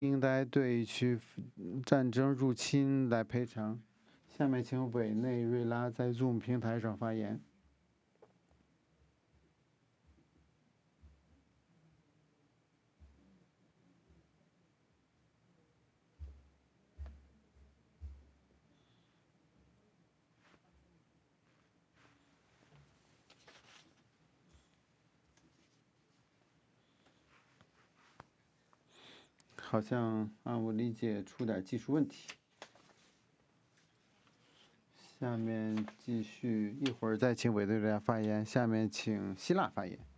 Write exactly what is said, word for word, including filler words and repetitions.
应该对去战争入侵来赔偿。下面请委内瑞拉在 Zoom 平台上发言。好像按我理解出点技术问题。下面继续，一会儿再请委内瑞拉发言。下面请希腊发言。